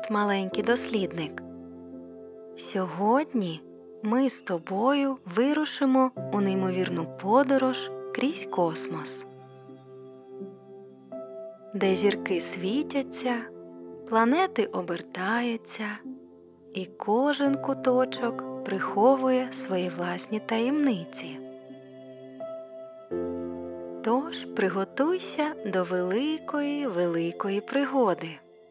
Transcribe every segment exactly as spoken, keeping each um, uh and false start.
Привіт, маленький дослідник! Сьогодні ми з тобою вирушимо у неймовірну подорож крізь космос, де зірки світяться, планети обертаються, і кожен куточок приховує свої власні таємниці. Тож приготуйся до великої-великої пригоди.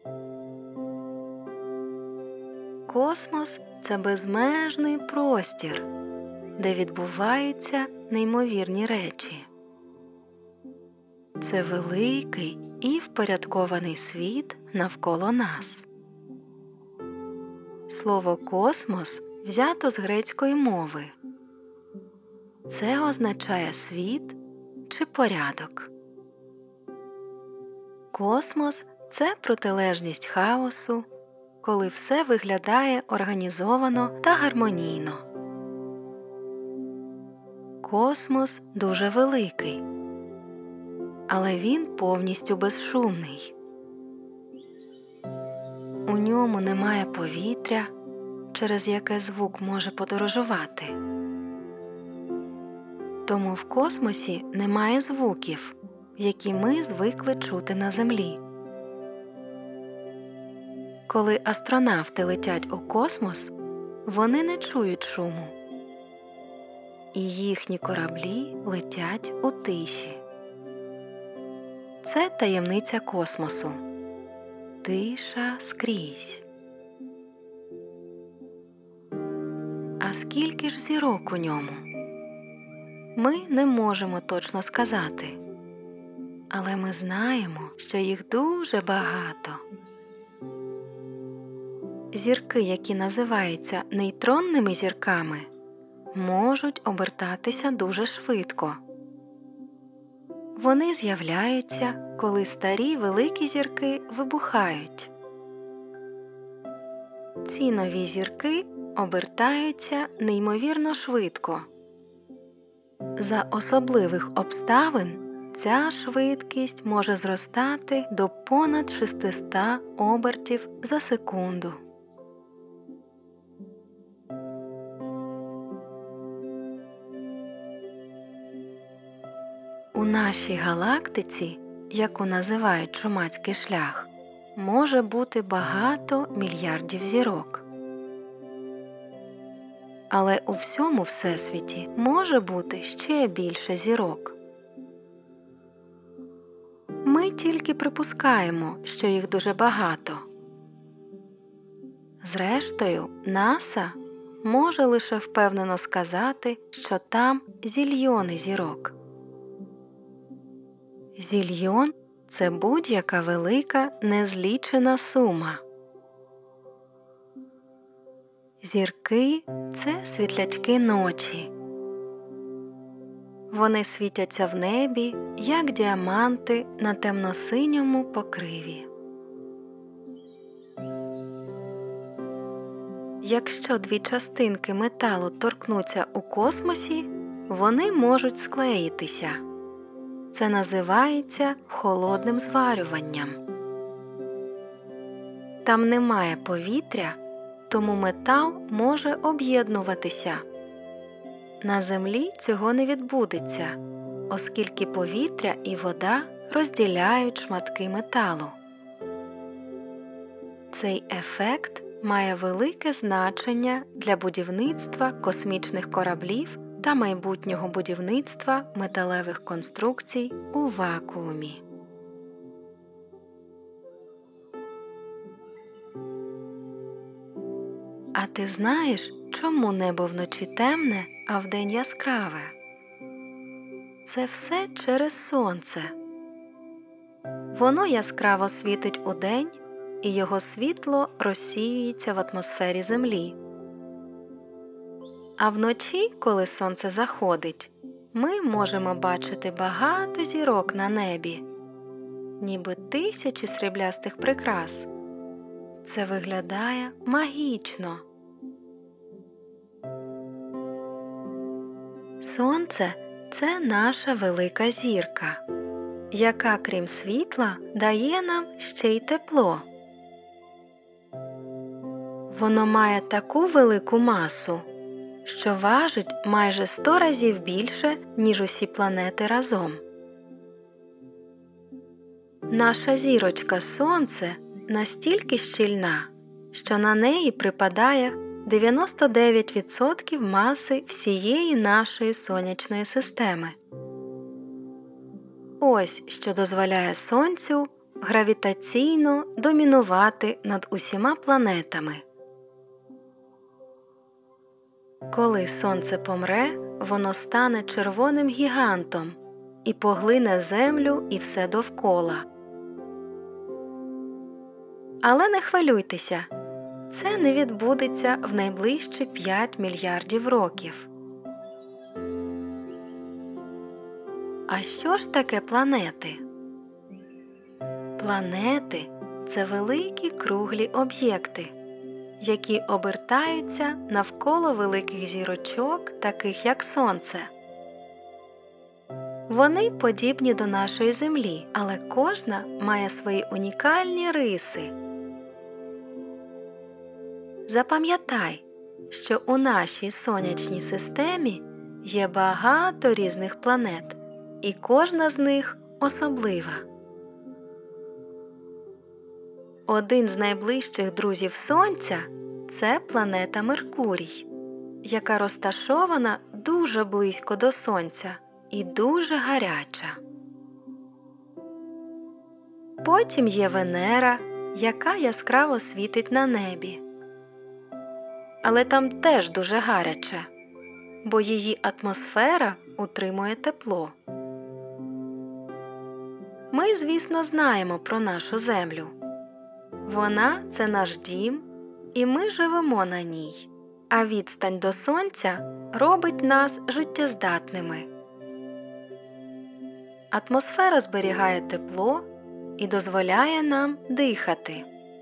Космос – це безмежний простір, де відбуваються неймовірні речі. Це великий і впорядкований світ навколо нас. Слово «космос» взято з грецької мови. Це означає світ чи порядок. Космос – це протилежність хаосу, коли все виглядає організовано та гармонійно. Космос дуже великий, але він повністю безшумний. У ньому немає повітря, через яке звук може подорожувати. Тому в космосі немає звуків, які ми звикли чути на Землі. Коли астронавти летять у космос, вони не чують шуму. І їхні кораблі летять у тиші. Це таємниця космосу. Тиша скрізь. А скільки ж зірок у ньому? Ми не можемо точно сказати. Але ми знаємо, що їх дуже багато. Зірки, які називаються нейтронними зірками, можуть обертатися дуже швидко. Вони з'являються, коли старі великі зірки вибухають. Ці нові зірки обертаються неймовірно швидко. За особливих обставин ця швидкість може зростати до понад шістсот обертів за секунду. У нашій галактиці, яку називають Чумацький шлях, може бути багато мільярдів зірок. Але у всьому Всесвіті може бути ще більше зірок. Ми тільки припускаємо, що їх дуже багато. Зрештою, НАСА може лише впевнено сказати, що там зільйони зірок. Зільйон – це будь-яка велика незлічена сума. Зірки – це світлячки ночі. Вони світяться в небі, як діаманти на темно-синьому покриві. Якщо дві частинки металу торкнуться у космосі, вони можуть склеїтися. Це називається холодним зварюванням. Там немає повітря, тому метал може об'єднуватися. На Землі цього не відбудеться, оскільки повітря і вода розділяють шматки металу. Цей ефект має велике значення для будівництва космічних кораблів та майбутнього будівництва металевих конструкцій у вакуумі. А ти знаєш, чому небо вночі темне, а вдень яскраве? Це все через сонце. Воно яскраво світить удень, і його світло розсіюється в атмосфері Землі. А вночі, коли сонце заходить, ми можемо бачити багато зірок на небі, ніби тисячі сріблястих прикрас. Це виглядає магічно. Сонце – це наша велика зірка, яка, крім світла, дає нам ще й тепло. Воно має таку велику масу, що важить майже сто разів більше, ніж усі планети разом. Наша зірочка Сонце настільки щільна, що на неї припадає дев'яносто дев'ять відсотків маси всієї нашої сонячної системи. Ось що дозволяє Сонцю гравітаційно домінувати над усіма планетами. Коли Сонце помре, воно стане червоним гігантом і поглине Землю і все довкола. Але не хвилюйтеся, це не відбудеться в найближчі п'ять мільярдів років. А що ж таке планети? Планети – це великі круглі об'єкти, які обертаються навколо великих зірочок, таких як Сонце. Вони подібні до нашої Землі, але кожна має свої унікальні риси. Запам'ятай, що у нашій сонячній системі є багато різних планет, і кожна з них особлива. Один з найближчих друзів Сонця – це планета Меркурій, яка розташована дуже близько до Сонця і дуже гаряча. Потім є Венера, яка яскраво світить на небі. Але там теж дуже гаряче, бо її атмосфера утримує тепло. Ми, звісно, знаємо про нашу Землю. Вона – це наш дім, і ми живемо на ній, а відстань до Сонця робить нас життєздатними. Атмосфера зберігає тепло і дозволяє нам дихати.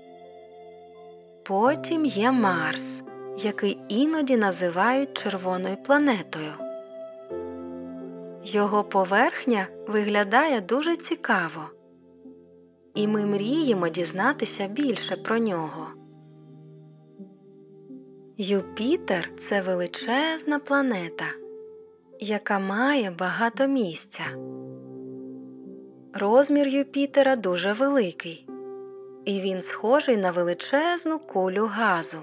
Потім є Марс, який іноді називають червоною планетою. Його поверхня виглядає дуже цікаво, і ми мріємо дізнатися більше про нього. Юпітер – це величезна планета, яка має багато місця. Розмір Юпітера дуже великий, і він схожий на величезну кулю газу.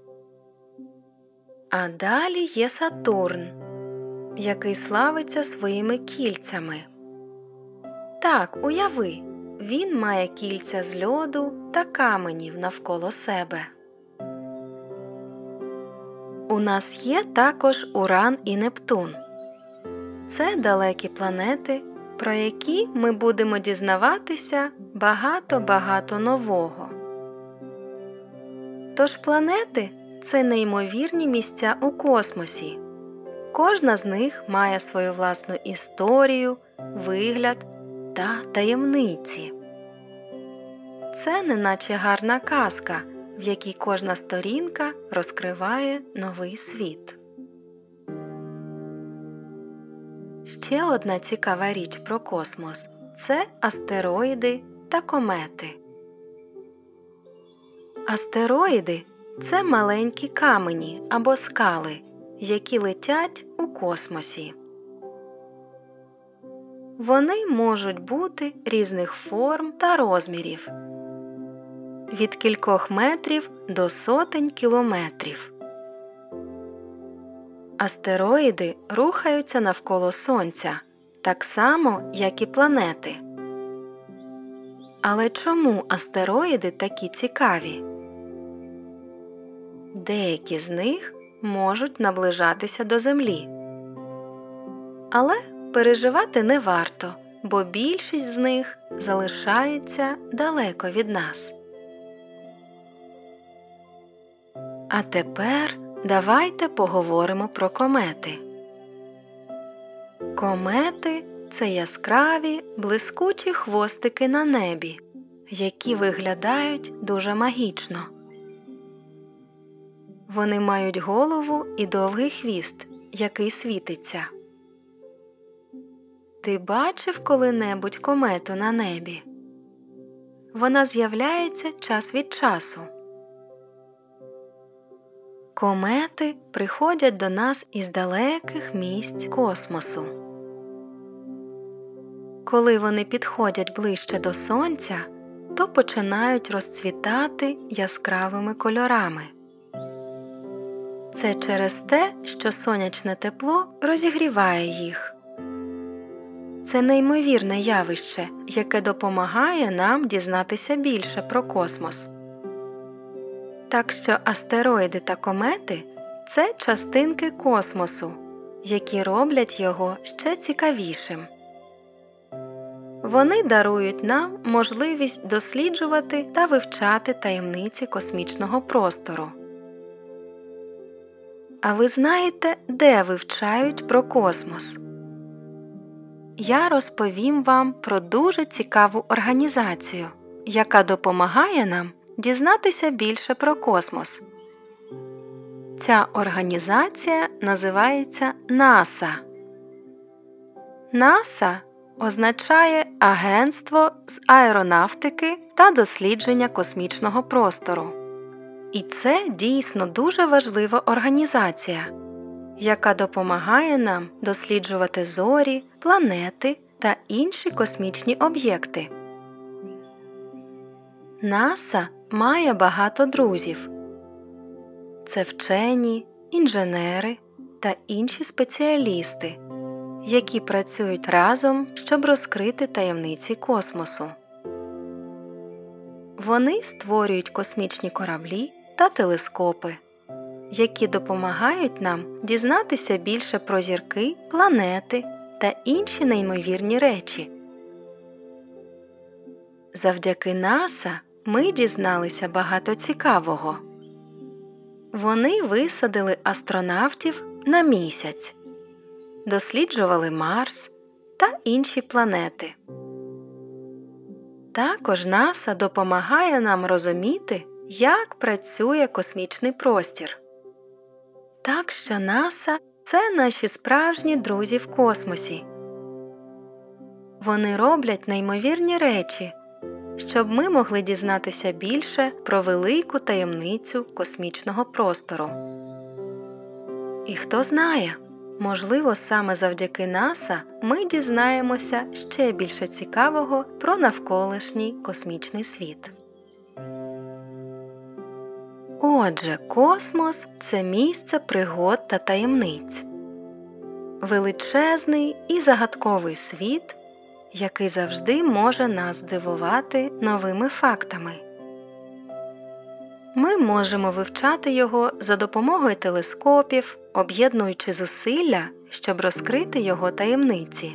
А далі є Сатурн, який славиться своїми кільцями. Так, уяви, він має кільця з льоду та каменів навколо себе. У нас є також Уран і Нептун. Це далекі планети, про які ми будемо дізнаватися багато-багато нового. Тож планети – це неймовірні місця у космосі. Кожна з них має свою власну історію, вигляд та таємниці. Це неначе гарна казка, в якій кожна сторінка розкриває новий світ. Ще одна цікава річ про космос – це астероїди та комети. Астероїди – це маленькі камені або скали, які летять у космосі. Вони можуть бути різних форм та розмірів – від кількох метрів до сотень кілометрів. Астероїди рухаються навколо Сонця, так само, як і планети. Але чому астероїди такі цікаві? Деякі з них можуть наближатися до Землі. Але переживати не варто, бо більшість з них залишається далеко від нас. А тепер давайте поговоримо про комети. Комети – це яскраві, блискучі хвостики на небі, які виглядають дуже магічно. Вони мають голову і довгий хвіст, який світиться. Ти бачив коли-небудь комету на небі? Вона з'являється час від часу. Комети приходять до нас із далеких місць космосу. Коли вони підходять ближче до Сонця, то починають розцвітати яскравими кольорами. Це через те, що сонячне тепло розігріває їх. Це неймовірне явище, яке допомагає нам дізнатися більше про космос. Так що астероїди та комети – це частинки космосу, які роблять його ще цікавішим. Вони дарують нам можливість досліджувати та вивчати таємниці космічного простору. А ви знаєте, де вивчають про космос? Я розповім вам про дуже цікаву організацію, яка допомагає нам дізнатися більше про космос. Ця організація називається НАСА. НАСА означає Агентство з аеронавтики та дослідження космічного простору. І це дійсно дуже важлива організація, яка допомагає нам досліджувати зорі, планети та інші космічні об'єкти. НАСА має багато друзів. Це вчені, інженери та інші спеціалісти, які працюють разом, щоб розкрити таємниці космосу. Вони створюють космічні кораблі та телескопи, які допомагають нам дізнатися більше про зірки, планети та інші неймовірні речі. Завдяки НАСА ми дізналися багато цікавого. Вони висадили астронавтів на Місяць, досліджували Марс та інші планети. Також НАСА допомагає нам розуміти, як працює космічний простір. Так що НАСА – це наші справжні друзі в космосі. Вони роблять неймовірні речі, щоб ми могли дізнатися більше про велику таємницю космічного простору. І хто знає, можливо, саме завдяки НАСА ми дізнаємося ще більше цікавого про навколишній космічний світ. Отже, космос – це місце пригод та таємниць. Величезний і загадковий світ, який завжди може нас здивувати новими фактами. Ми можемо вивчати його за допомогою телескопів, об'єднуючи зусилля, щоб розкрити його таємниці.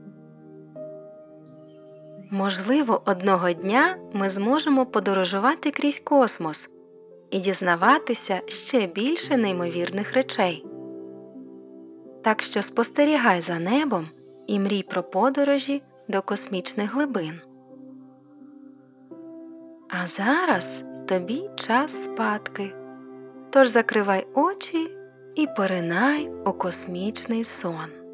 Можливо, одного дня ми зможемо подорожувати крізь космос і дізнаватися ще більше неймовірних речей. Так що спостерігай за небом і мрій про подорожі до космічних глибин. А зараз тобі час спадки. Тож закривай очі і поринай у космічний сон.